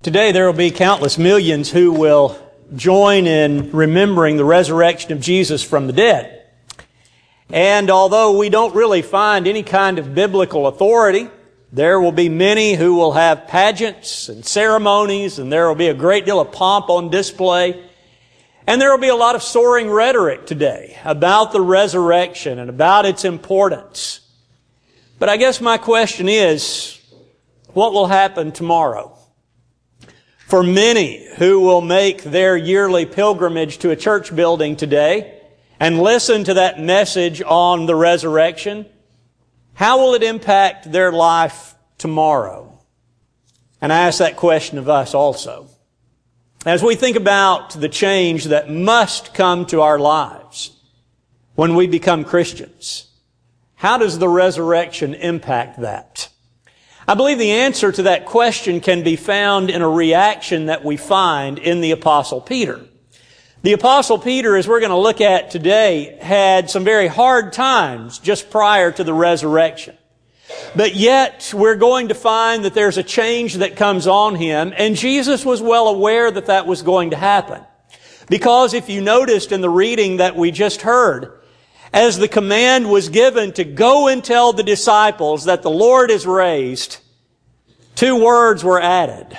Today there will be countless millions who will join in remembering the resurrection of Jesus from the dead. And although we don't really find any kind of biblical authority, there will be many who will have pageants and ceremonies, and there will be a great deal of pomp on display. And there will be a lot of soaring rhetoric today about the resurrection and about its importance. But I guess my question is, what will happen tomorrow? For many who will make their yearly pilgrimage to a church building today and listen to that message on the resurrection, how will it impact their life tomorrow? And I ask that question of us also. As we think about the change that must come to our lives when we become Christians, how does the resurrection impact that? I believe the answer to that question can be found in a reaction that we find in the Apostle Peter. The Apostle Peter, as we're going to look at today, had some very hard times just prior to the resurrection. But yet, we're going to find that there's a change that comes on him, and Jesus was well aware that that was going to happen. Because if you noticed in the reading that we just heard, as the command was given to go and tell the disciples that the Lord is raised, two words were added.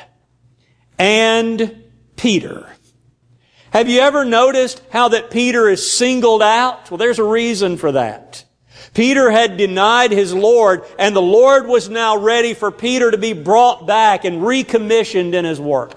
And Peter. Have you ever noticed how that Peter is singled out? Well, there's a reason for that. Peter had denied his Lord, and the Lord was now ready for Peter to be brought back and recommissioned in his work.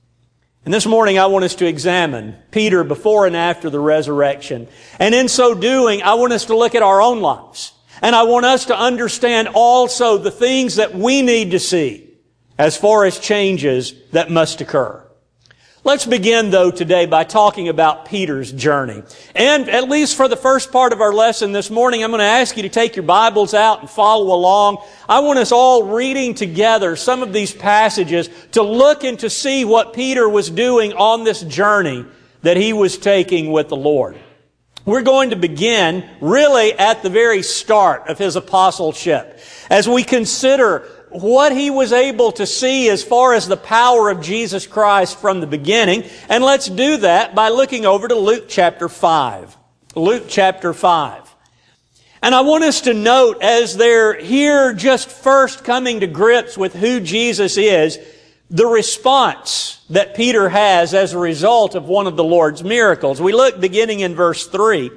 And this morning I want us to examine Peter before and after the resurrection. And in so doing, I want us to look at our own lives. And I want us to understand also the things that we need to see as far as changes that must occur. Let's begin, though, today by talking about Peter's journey. And at least for the first part of our lesson this morning, I'm going to ask you to take your Bibles out and follow along. I want us all reading together some of these passages to look and to see what Peter was doing on this journey that he was taking with the Lord. We're going to begin really at the very start of his apostleship as we consider what he was able to see as far as the power of Jesus Christ from the beginning. And let's do that by looking over to Luke chapter 5. Luke chapter 5. And I want us to note, as they're here just first coming to grips with who Jesus is, the response that Peter has as a result of one of the Lord's miracles. We look beginning in verse 3.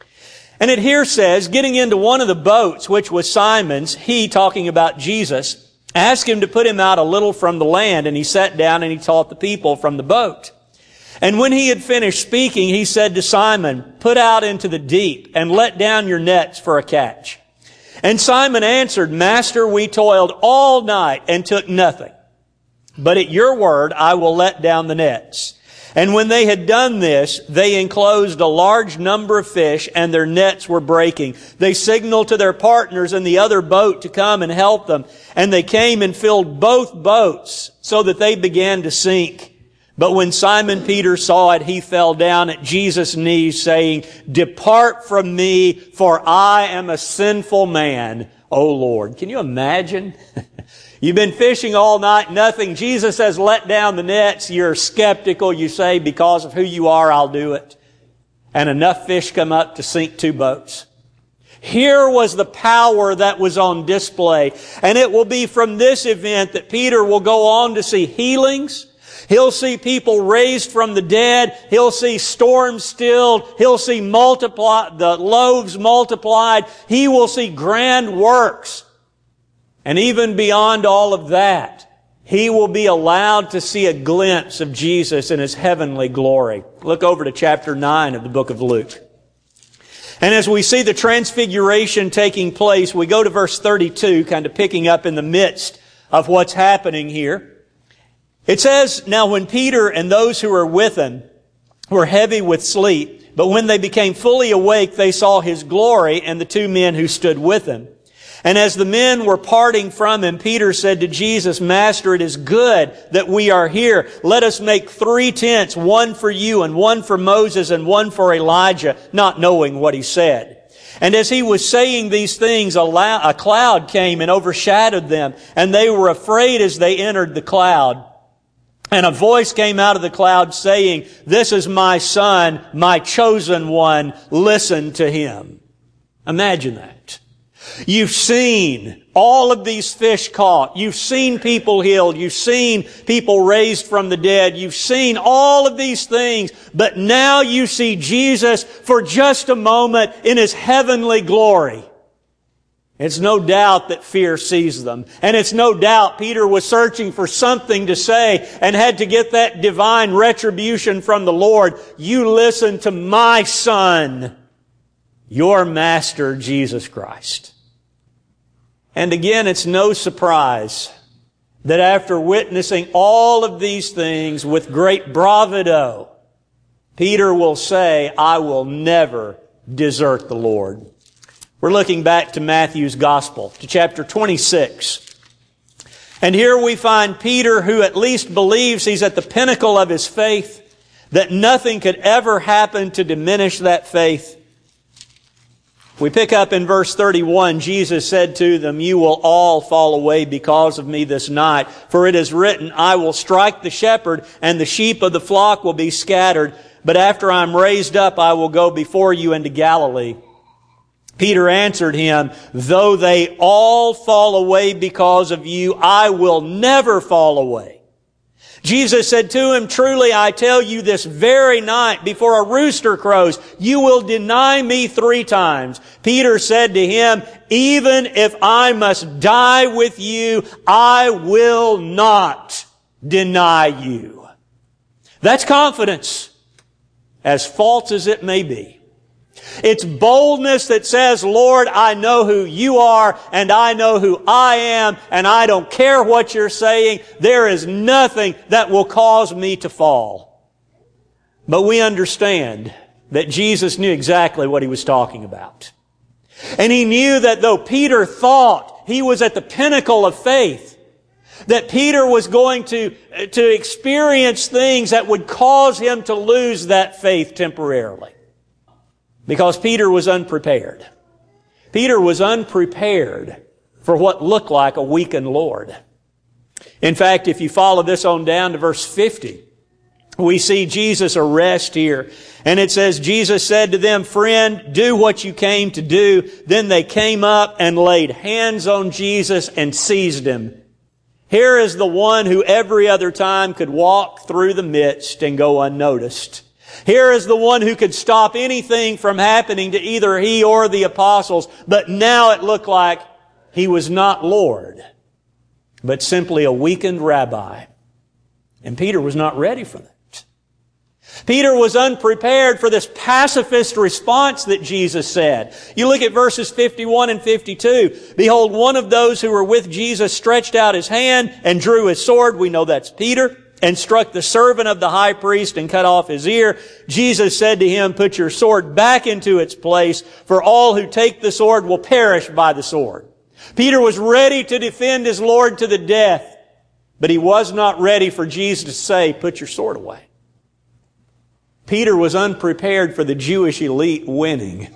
And it here says, getting into one of the boats, which was Simon's, he, talking about Jesus, asked him to put him out a little from the land, and he sat down and he taught the people from the boat. And when he had finished speaking, he said to Simon, put out into the deep and let down your nets for a catch. And Simon answered, Master, we toiled all night and took nothing. But at your word I will let down the nets. And when they had done this, they enclosed a large number of fish, and their nets were breaking. They signaled to their partners in the other boat to come and help them. And they came and filled both boats, so that they began to sink. But when Simon Peter saw it, he fell down at Jesus' knees, saying, Depart from me, for I am a sinful man, O Lord. Can you imagine? You've been fishing all night, nothing. Jesus has let down the nets. You're skeptical. You say, because of who you are, I'll do it. And enough fish come up to sink two boats. Here was the power that was on display. And it will be from this event that Peter will go on to see healings. He'll see people raised from the dead. He'll see storms stilled. He'll see the loaves multiplied. He will see grand works. And even beyond all of that, he will be allowed to see a glimpse of Jesus in His heavenly glory. Look over to chapter 9 of the book of Luke. And as we see the transfiguration taking place, we go to verse 32, kind of picking up in the midst of what's happening here. It says, Now when Peter and those who were with him were heavy with sleep, but when they became fully awake, they saw His glory and the two men who stood with him. And as the men were parting from him, Peter said to Jesus, Master, it is good that we are here. Let us make 3 tents, one for you and one for Moses and one for Elijah, not knowing what he said. And as he was saying these things, a cloud came and overshadowed them, and they were afraid as they entered the cloud. And a voice came out of the cloud saying, "This is my Son, my chosen one. Listen to Him." Imagine that. You've seen all of these fish caught. You've seen people healed. You've seen people raised from the dead. You've seen all of these things. But now you see Jesus for just a moment in His heavenly glory. It's no doubt that fear seized them. And it's no doubt Peter was searching for something to say and had to get that divine retribution from the Lord. You listen to my Son, your Master, Jesus Christ. And again, it's no surprise that after witnessing all of these things with great bravado, Peter will say, "I will never desert the Lord." We're looking back to Matthew's Gospel, to chapter 26. And here we find Peter, who at least believes he's at the pinnacle of his faith, that nothing could ever happen to diminish that faith. We pick up in verse 31, Jesus said to them, "You will all fall away because of me this night. For it is written, I will strike the shepherd, and the sheep of the flock will be scattered. But after I am raised up, I will go before you into Galilee." Peter answered him, "Though they all fall away because of you, I will never fall away." Jesus said to him, "Truly I tell you, this very night before a rooster crows, you will deny me 3 times. Peter said to him, "Even if I must die with you, I will not deny you." That's confidence, as false as it may be. It's boldness that says, "Lord, I know who you are, and I know who I am, and I don't care what you're saying. There is nothing that will cause me to fall." But we understand that Jesus knew exactly what He was talking about. And He knew that though Peter thought he was at the pinnacle of faith, that Peter was going to experience things that would cause him to lose that faith temporarily. Because Peter was unprepared. Peter was unprepared for what looked like a weakened Lord. In fact, if you follow this on down to verse 50, we see Jesus' arrest here. And it says, Jesus said to them, "Friend, do what you came to do." Then they came up and laid hands on Jesus and seized Him. Here is the one who every other time could walk through the midst and go unnoticed. Here is the one who could stop anything from happening to either he or the apostles, but now it looked like He was not Lord, but simply a weakened rabbi. And Peter was not ready for that. Peter was unprepared for this pacifist response that Jesus said. You look at verses 51 and 52. "Behold, one of those who were with Jesus stretched out his hand and drew his sword." We know that's Peter. "And struck the servant of the high priest and cut off his ear. Jesus said to him, 'Put your sword back into its place, for all who take the sword will perish by the sword.'" Peter was ready to defend his Lord to the death, but he was not ready for Jesus to say, "Put your sword away." Peter was unprepared for the Jewish elite winning.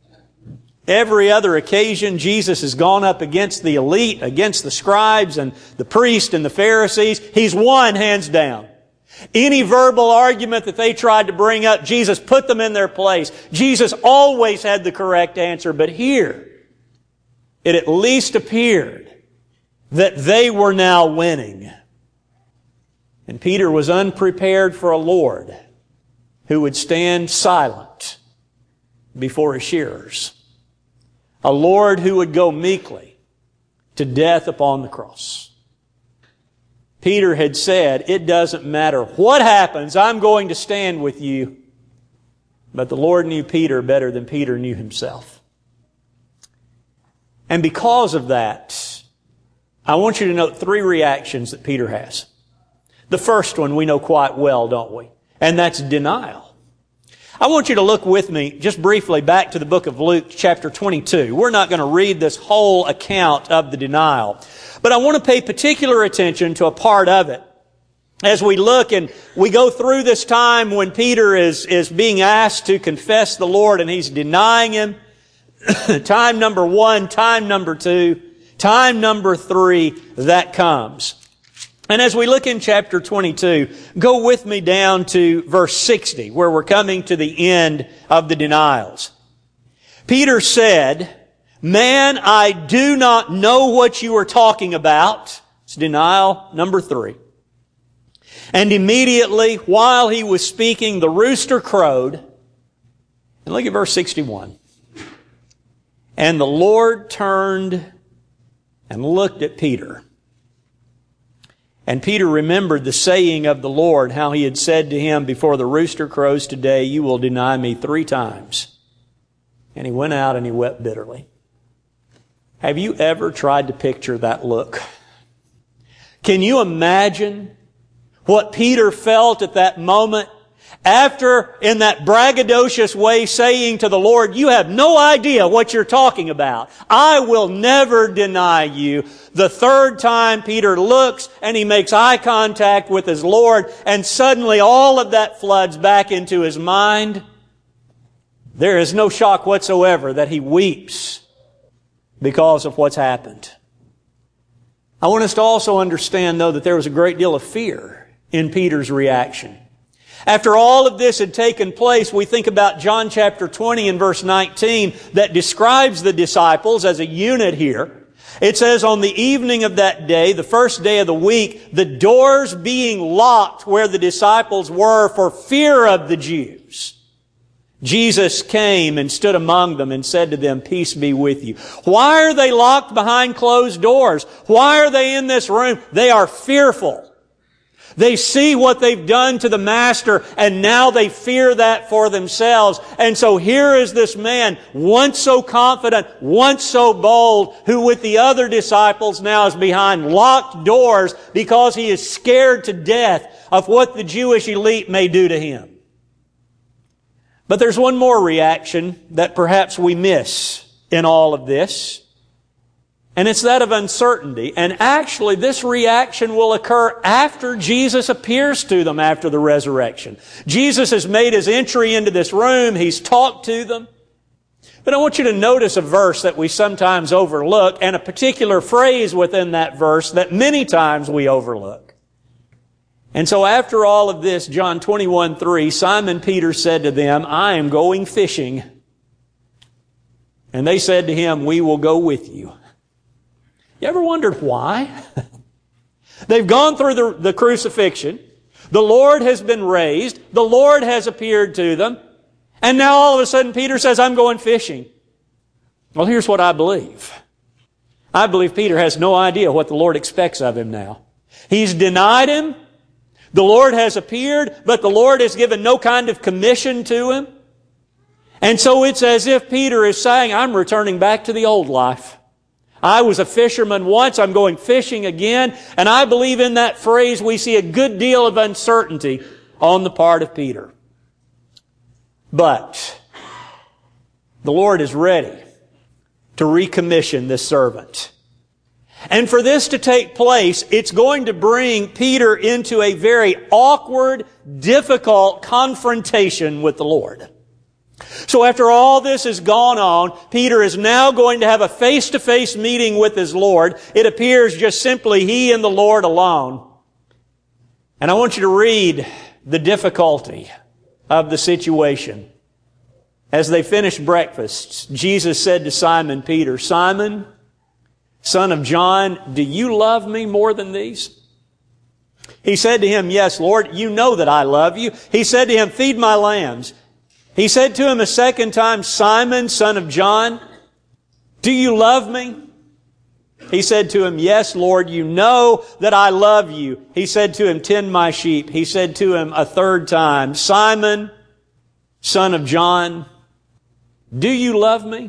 Every other occasion, Jesus has gone up against the elite, against the scribes and the priests and the Pharisees. He's won hands down. Any verbal argument that they tried to bring up, Jesus put them in their place. Jesus always had the correct answer. But here, it at least appeared that they were now winning. And Peter was unprepared for a Lord who would stand silent before His shearers. A Lord who would go meekly to death upon the cross. Peter had said, "It doesn't matter what happens, I'm going to stand with you." But the Lord knew Peter better than Peter knew himself. And because of that, I want you to note 3 reactions that Peter has. The first one we know quite well, don't we? And that's denial. I want you to look with me just briefly back to the book of Luke, chapter 22. We're not going to read this whole account of the denial, but I want to pay particular attention to a part of it. As we look and we go through this time when Peter is being asked to confess the Lord and he's denying Him. Time number 1, time number 2, time number 3, that comes. And as we look in chapter 22, go with me down to verse 60, where we're coming to the end of the denials. Peter said, "Man, I do not know what you are talking about." It's denial number 3. And immediately, while he was speaking, the rooster crowed. And look at verse 61. And the Lord turned and looked at Peter. And Peter remembered the saying of the Lord, how he had said to him, "Before the rooster crows today, you will deny me 3 times." And he went out and he wept bitterly. Have you ever tried to picture that look? Can you imagine what Peter felt at that moment after, in that braggadocious way, saying to the Lord, "You have no idea what you're talking about. I will never deny you." The 3rd time Peter looks and he makes eye contact with his Lord, and suddenly all of that floods back into his mind. There is no shock whatsoever that he weeps because of what's happened. I want us to also understand, though, that there was a great deal of fear in Peter's reaction. After all of this had taken place, we think about John chapter 20 and verse 19 that describes the disciples as a unit here. It says, "On the evening of that day, the first day of the week, the doors being locked where the disciples were for fear of the Jews, Jesus came and stood among them and said to them, 'Peace be with you.'" Why are they locked behind closed doors? Why are they in this room? They are fearful. They see what they've done to the Master, and now they fear that for themselves. And so here is this man, once so confident, once so bold, who with the other disciples now is behind locked doors because he is scared to death of what the Jewish elite may do to him. But there's one more reaction that perhaps we miss in all of this. And it's that of uncertainty. And actually, this reaction will occur after Jesus appears to them after the resurrection. Jesus has made His entry into this room. He's talked to them. But I want you to notice a verse that we sometimes overlook, and a particular phrase within that verse that many times we overlook. And so after all of this, John 21:3, Simon Peter said to them, "I am going fishing." And they said to him, "We will go with you." You ever wondered why? They've gone through the crucifixion. The Lord has been raised. The Lord has appeared to them. And now all of a sudden Peter says, "I'm going fishing." Well, here's what I believe. I believe Peter has no idea what the Lord expects of him now. He's denied Him. The Lord has appeared, but the Lord has given no kind of commission to him. And so it's as if Peter is saying, "I'm returning back to the old life. I was a fisherman once, I'm going fishing again." And I believe in that phrase we see a good deal of uncertainty on the part of Peter. But the Lord is ready to recommission this servant. And for this to take place, it's going to bring Peter into a very awkward, difficult confrontation with the Lord. So after all this has gone on, Peter is now going to have a face-to-face meeting with his Lord. It appears just simply he and the Lord alone. And I want you to read the difficulty of the situation. As they finished breakfast, Jesus said to Simon Peter, "Simon, son of John, do you love me more than these?" He said to him, "Yes, Lord, you know that I love you." He said to him, "Feed my lambs." He said to him a second time, "Simon, son of John, do you love me?" He said to him, "Yes, Lord, you know that I love you." He said to him, "Tend my sheep." He said to him a third time, "Simon, son of John, do you love me?"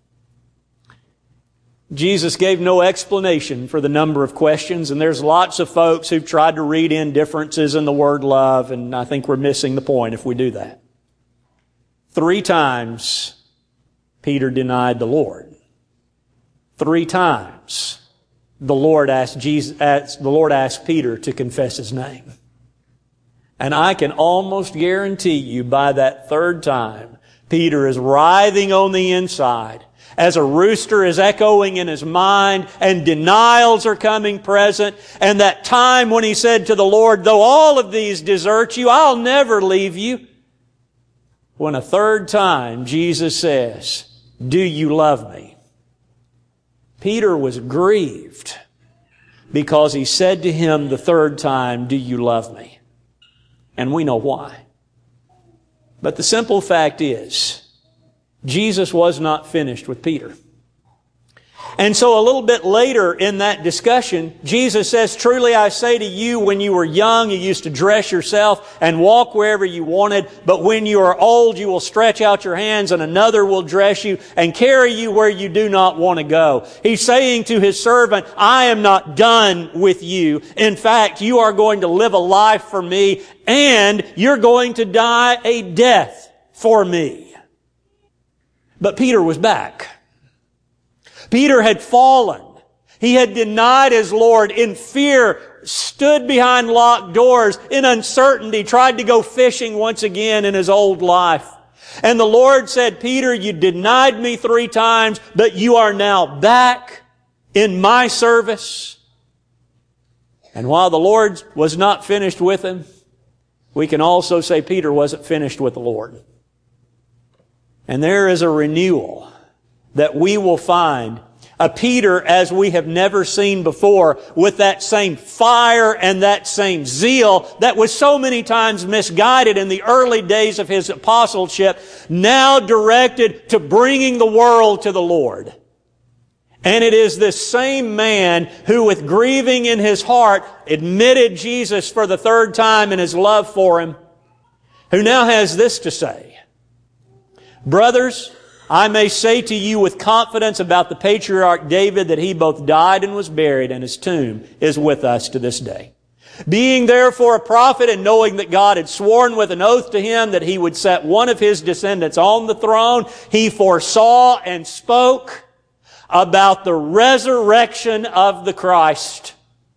Jesus gave no explanation for the number of questions, and there's lots of folks who've tried to read in differences in the word love, and I think we're missing the point if we do that. 3 times Peter denied the Lord. 3 times the Lord asked Peter to confess His name. And I can almost guarantee you by that 3rd time, Peter is writhing on the inside. as a rooster is echoing in his mind, and denials are coming present, and that time when he said to the Lord, though all of these desert you, I'll never leave you. When a third time Jesus says, do you love me? Peter was grieved because he said to him the third time, do you love me? And we know why. But the simple fact is, Jesus was not finished with Peter. And so a little bit later in that discussion, Jesus says, truly I say to you, when you were young, you used to dress yourself and walk wherever you wanted. But when you are old, you will stretch out your hands and another will dress you and carry you where you do not want to go. He's saying to his servant, I am not done with you. In fact, you are going to live a life for me and you're going to die a death for me. But Peter was back. Peter had fallen. He had denied his Lord in fear, stood behind locked doors, in uncertainty, tried to go fishing once again in his old life. And the Lord said, Peter, you denied me 3 times, but you are now back in my service. And while the Lord was not finished with him, we can also say Peter wasn't finished with the Lord. And there is a renewal that we will find a Peter as we have never seen before, with that same fire and that same zeal that was so many times misguided in the early days of his apostleship, now directed to bringing the world to the Lord. And it is this same man who, with grieving in his heart, admitted Jesus for the third time in his love for him, who now has this to say. Brothers, I may say to you with confidence about the patriarch David that he both died and was buried, and his tomb is with us to this day. Being therefore a prophet, and knowing that God had sworn with an oath to him that he would set one of his descendants on the throne, he foresaw and spoke about the resurrection of the Christ,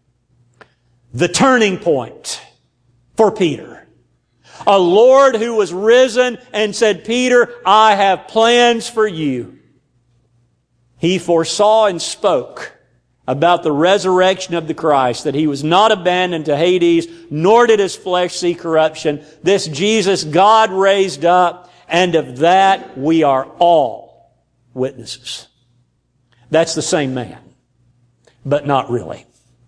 the turning point for Peter. A Lord who was risen and said, Peter, I have plans for you. He foresaw and spoke about the resurrection of the Christ, that he was not abandoned to Hades, nor did his flesh see corruption. This Jesus God raised up, and of that we are all witnesses. That's the same man, but not really.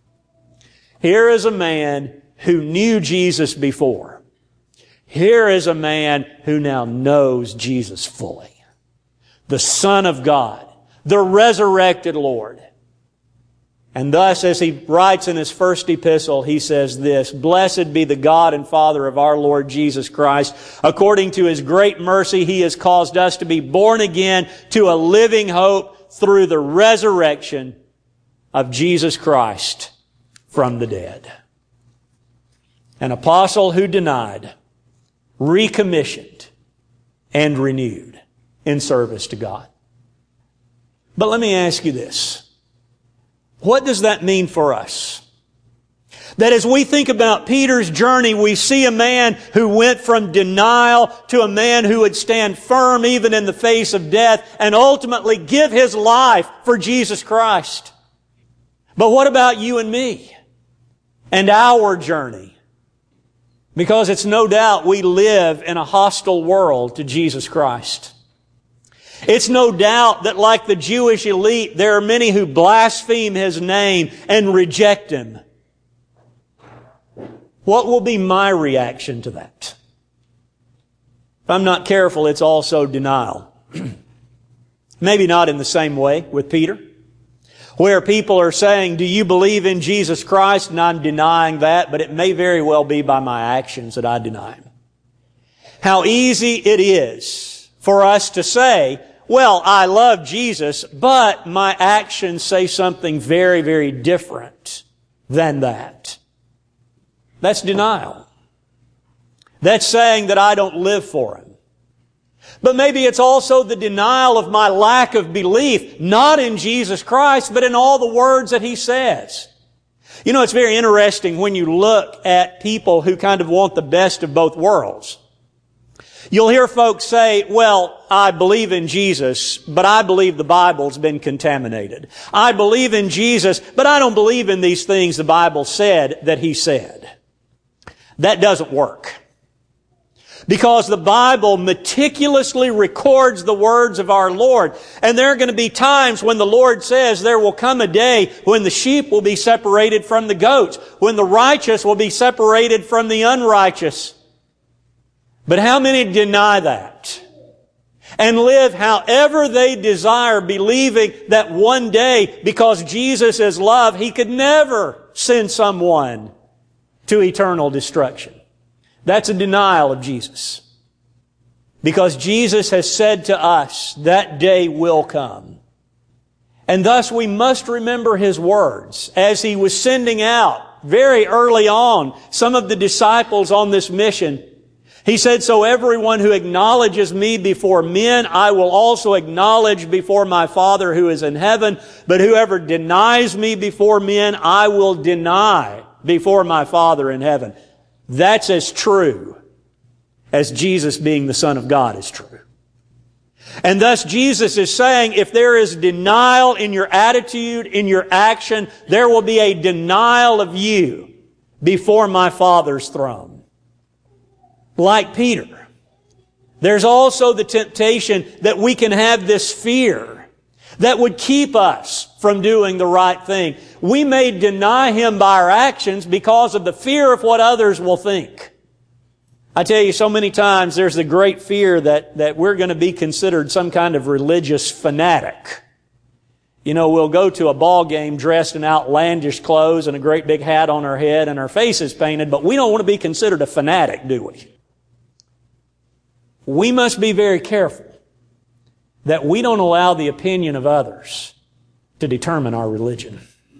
Here is a man who knew Jesus before. Here is a man who now knows Jesus fully. The Son of God, the resurrected Lord. And thus, as he writes in his first epistle, he says this, Blessed be the God and Father of our Lord Jesus Christ. According to his great mercy, he has caused us to be born again to a living hope through the resurrection of Jesus Christ from the dead. An apostle who denied, recommissioned, and renewed in service to God. But let me ask you this. What does that mean for us? That as we think about Peter's journey, we see a man who went from denial to a man who would stand firm even in the face of death and ultimately give his life for Jesus Christ. But what about you and me and our journey? Because it's no doubt we live in a hostile world to Jesus Christ. It's no doubt that like the Jewish elite, there are many who blaspheme His name and reject Him. What will be my reaction to that? If I'm not careful, it's also denial. Maybe not in the same way with Peter, where people are saying, do you believe in Jesus Christ? And I'm denying that, but it may very well be by my actions that I deny Him. How easy it is for us to say, well, I love Jesus, but my actions say something very, very different than that. That's denial. That's saying that I don't live for Him. But maybe it's also the denial of my lack of belief, not in Jesus Christ, but in all the words that He says. You know, it's very interesting when you look at people who kind of want the best of both worlds. You'll hear folks say, well, I believe in Jesus, but I believe the Bible's been contaminated. I believe in Jesus, but I don't believe in these things the Bible said that He said. That doesn't work. Because the Bible meticulously records the words of our Lord. And there are going to be times when the Lord says there will come a day when the sheep will be separated from the goats, when the righteous will be separated from the unrighteous. But how many deny that and live however they desire, believing that one day, because Jesus is love, He could never send someone to eternal destruction? That's a denial of Jesus. Because Jesus has said to us, that day will come. And thus we must remember His words as He was sending out very early on some of the disciples on this mission. He said, so everyone who acknowledges me before men, I will also acknowledge before my Father who is in heaven. But whoever denies me before men, I will deny before my Father in heaven. That's as true as Jesus being the Son of God is true. And thus Jesus is saying, if there is denial in your attitude, in your action, there will be a denial of you before my Father's throne. Like Peter, there's also the temptation that we can have this fear that would keep us from doing the right thing. We may deny Him by our actions because of the fear of what others will think. I tell you, so many times there's the great fear that we're going to be considered some kind of religious fanatic. You know, we'll go to a ball game dressed in outlandish clothes and a great big hat on our head and our face is painted, but we don't want to be considered a fanatic, do we? We must be very careful that we don't allow the opinion of others to determine our religion.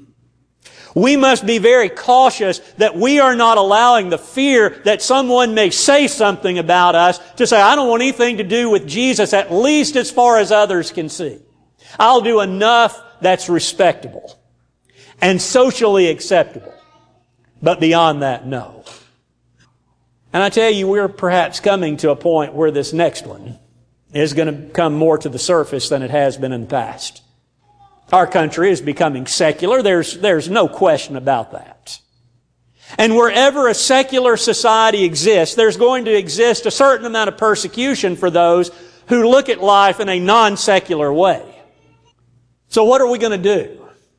We must be very cautious that we are not allowing the fear that someone may say something about us to say, I don't want anything to do with Jesus, at least as far as others can see. I'll do enough that's respectable and socially acceptable. But beyond that, no. And I tell you, we're perhaps coming to a point where this next one is going to come more to the surface than it has been in the past. Our country is becoming secular. There's no question about that. And wherever a secular society exists, there's going to exist a certain amount of persecution for those who look at life in a non-secular way. So what are we going to do?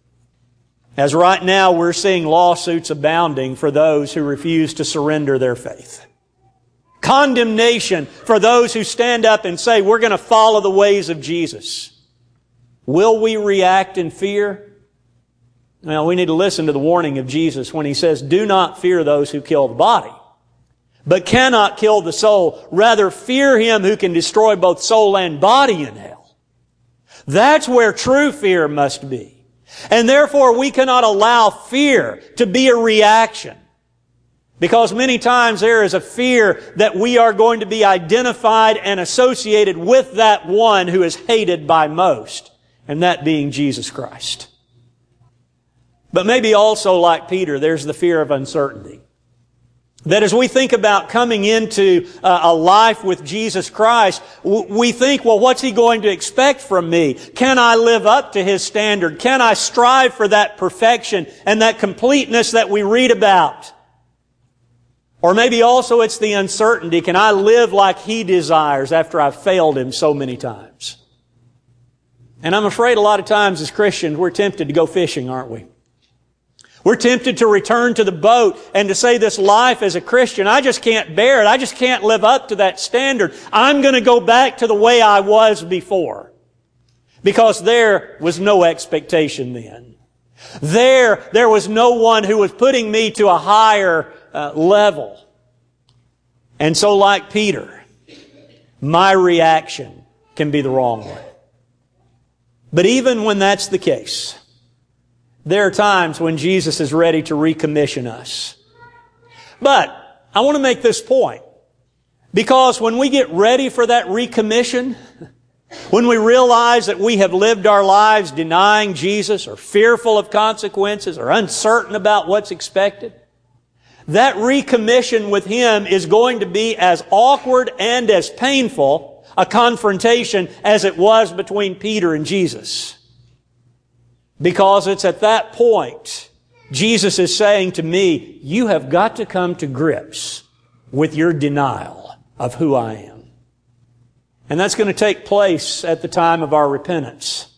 As right now we're seeing lawsuits abounding for those who refuse to surrender their faith. Condemnation for those who stand up and say, we're going to follow the ways of Jesus. Will we react in fear? Well, we need to listen to the warning of Jesus when He says, do not fear those who kill the body, but cannot kill the soul. Rather, fear Him who can destroy both soul and body in hell. That's where true fear must be. And therefore, we cannot allow fear to be a reaction. Because many times there is a fear that we are going to be identified and associated with that one who is hated by most, and that being Jesus Christ. But maybe also, like Peter, there's the fear of uncertainty. That as we think about coming into a life with Jesus Christ, we think, well, what's He going to expect from me? Can I live up to His standard? Can I strive for that perfection and that completeness that we read about? Or maybe also it's the uncertainty. Can I live like He desires after I've failed Him so many times? And I'm afraid a lot of times as Christians, we're tempted to go fishing, aren't we? We're tempted to return to the boat and to say this life as a Christian, I just can't bear it. I just can't live up to that standard. I'm going to go back to the way I was before. Because there was no expectation then. There was no one who was putting me to a higher level. And so like Peter, my reaction can be the wrong one. But even when that's the case, there are times when Jesus is ready to recommission us. But I want to make this point. Because when we get ready for that recommission, when we realize that we have lived our lives denying Jesus or fearful of consequences or uncertain about what's expected, that recommission with Him is going to be as awkward and as painful a confrontation as it was between Peter and Jesus. Because it's at that point Jesus is saying to me, you have got to come to grips with your denial of who I am. And that's going to take place at the time of our repentance.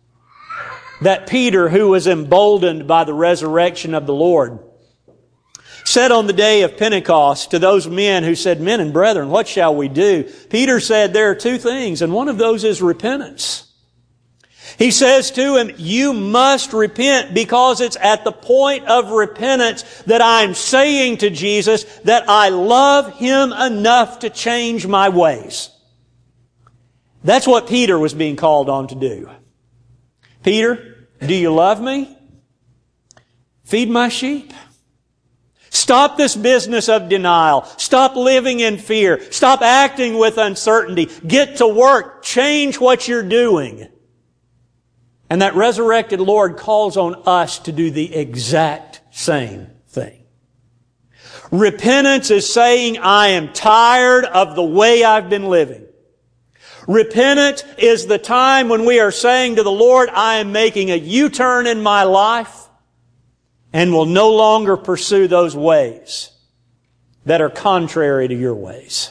That Peter, who was emboldened by the resurrection of the Lord, said on the day of Pentecost to those men who said, men and brethren, what shall we do? Peter said there are two things, and one of those is repentance. He says to him, you must repent, because it's at the point of repentance that I'm saying to Jesus that I love Him enough to change my ways. That's what Peter was being called on to do. Peter, do you love me? Feed my sheep. Stop this business of denial. Stop living in fear. Stop acting with uncertainty. Get to work. Change what you're doing. And that resurrected Lord calls on us to do the exact same thing. Repentance is saying, I am tired of the way I've been living. Repentance is the time when we are saying to the Lord, I am making a U-turn in my life and will no longer pursue those ways that are contrary to your ways.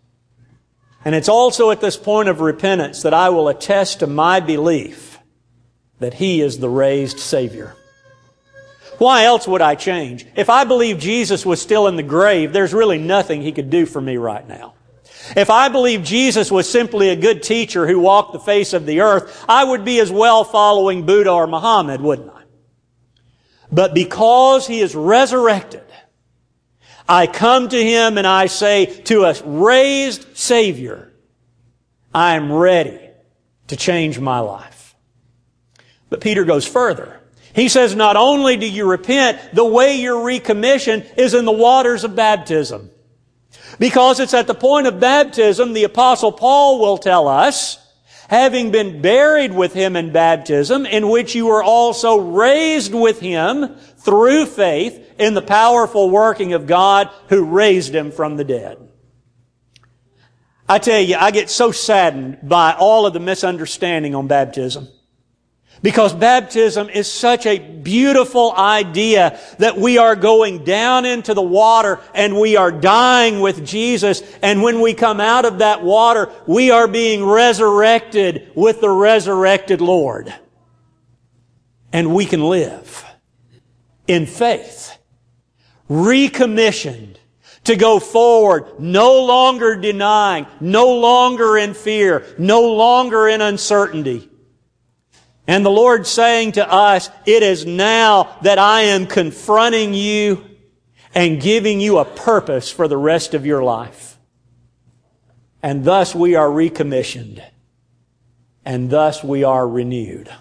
And it's also at this point of repentance that I will attest to my belief that He is the raised Savior. Why else would I change? If I believe Jesus was still in the grave, there's really nothing He could do for me right now. If I believe Jesus was simply a good teacher who walked the face of the earth, I would be as well following Buddha or Muhammad, wouldn't I? But because He is resurrected, I come to Him and I say to a raised Savior, I am ready to change my life. But Peter goes further. He says, not only do you repent, the way you're recommissioned is in the waters of baptism. Because it's at the point of baptism, the Apostle Paul will tell us, having been buried with Him in baptism, in which you were also raised with Him through faith in the powerful working of God who raised Him from the dead. I tell you, I get so saddened by all of the misunderstanding on baptism. Because baptism is such a beautiful idea that we are going down into the water and we are dying with Jesus. And when we come out of that water, we are being resurrected with the resurrected Lord. And we can live in faith, recommissioned to go forward, no longer denying, no longer in fear, no longer in uncertainty. And the Lord saying to us, it is now that I am confronting you and giving you a purpose for the rest of your life. And thus we are recommissioned. And thus we are renewed.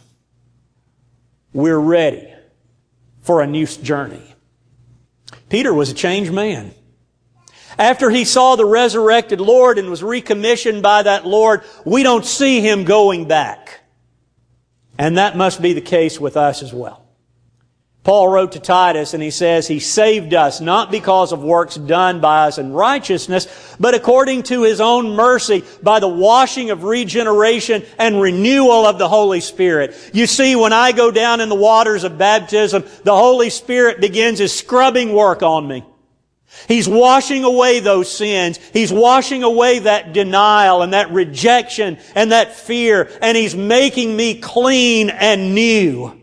We're ready for a new journey. Peter was a changed man. After he saw the resurrected Lord and was recommissioned by that Lord, we don't see him going back. And that must be the case with us as well. Paul wrote to Titus and he says, He saved us not because of works done by us in righteousness, but according to His own mercy by the washing of regeneration and renewal of the Holy Spirit. You see, when I go down in the waters of baptism, the Holy Spirit begins His scrubbing work on me. He's washing away those sins. He's washing away that denial and that rejection and that fear. And He's making me clean and new,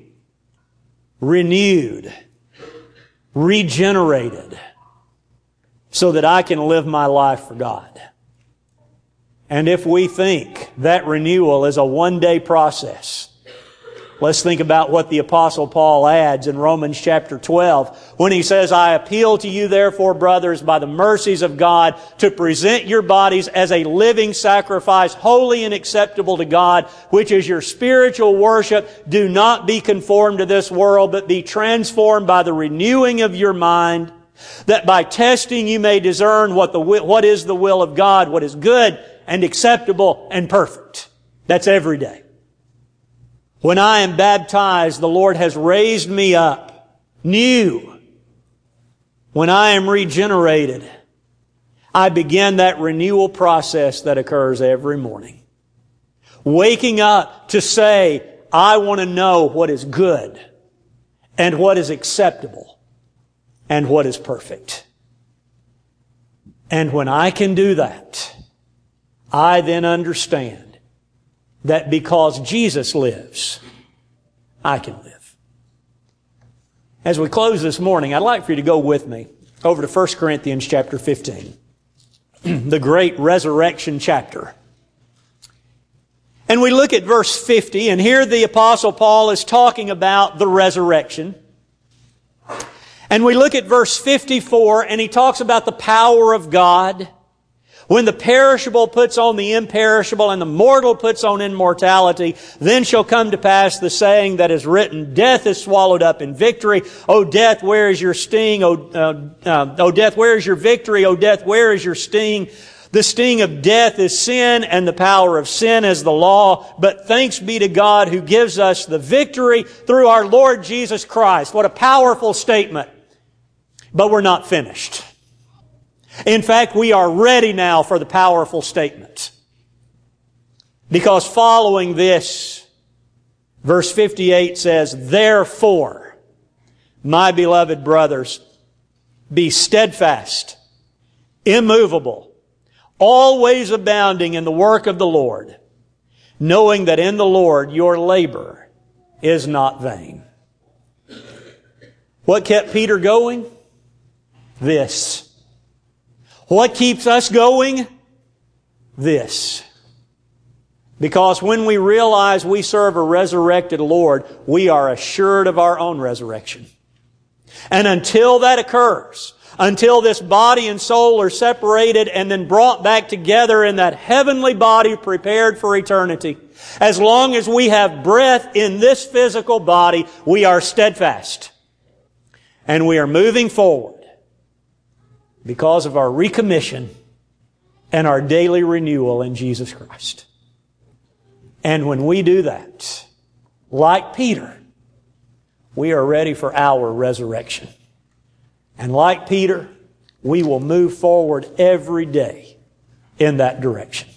renewed, regenerated, so that I can live my life for God. And if we think that renewal is a one-day process, let's think about what the Apostle Paul adds in Romans chapter 12 when he says, I appeal to you therefore, brothers, by the mercies of God, to present your bodies as a living sacrifice, holy and acceptable to God, which is your spiritual worship. Do not be conformed to this world, but be transformed by the renewing of your mind, that by testing you may discern what is the will of God, what is good and acceptable and perfect. That's every day. When I am baptized, the Lord has raised me up, new, when I am regenerated, I begin that renewal process that occurs every morning. Waking up to say, I want to know what is good and what is acceptable and what is perfect. And when I can do that, I then understand that because Jesus lives, I can live. As we close this morning, I'd like for you to go with me over to 1 Corinthians chapter 15, the great resurrection chapter. And we look at verse 50, and here the Apostle Paul is talking about the resurrection. And we look at verse 54, and he talks about the power of God. When the perishable puts on the imperishable, and the mortal puts on immortality, then shall come to pass the saying that is written, Death is swallowed up in victory. O death, where is your sting? O death, where is your victory? O death, where is your sting? The sting of death is sin, and the power of sin is the law. But thanks be to God who gives us the victory through our Lord Jesus Christ. What a powerful statement. But we're not finished. In fact, we are ready now for the powerful statement. Because following this, verse 58 says, Therefore, my beloved brothers, be steadfast, immovable, always abounding in the work of the Lord, knowing that in the Lord your labor is not vain. What kept Peter going? This. What keeps us going? This. Because when we realize we serve a resurrected Lord, we are assured of our own resurrection. And until that occurs, until this body and soul are separated and then brought back together in that heavenly body prepared for eternity, as long as we have breath in this physical body, we are steadfast. And we are moving forward because of our recommission and our daily renewal in Jesus Christ. And when we do that, like Peter, we are ready for our resurrection. And like Peter, we will move forward every day in that direction.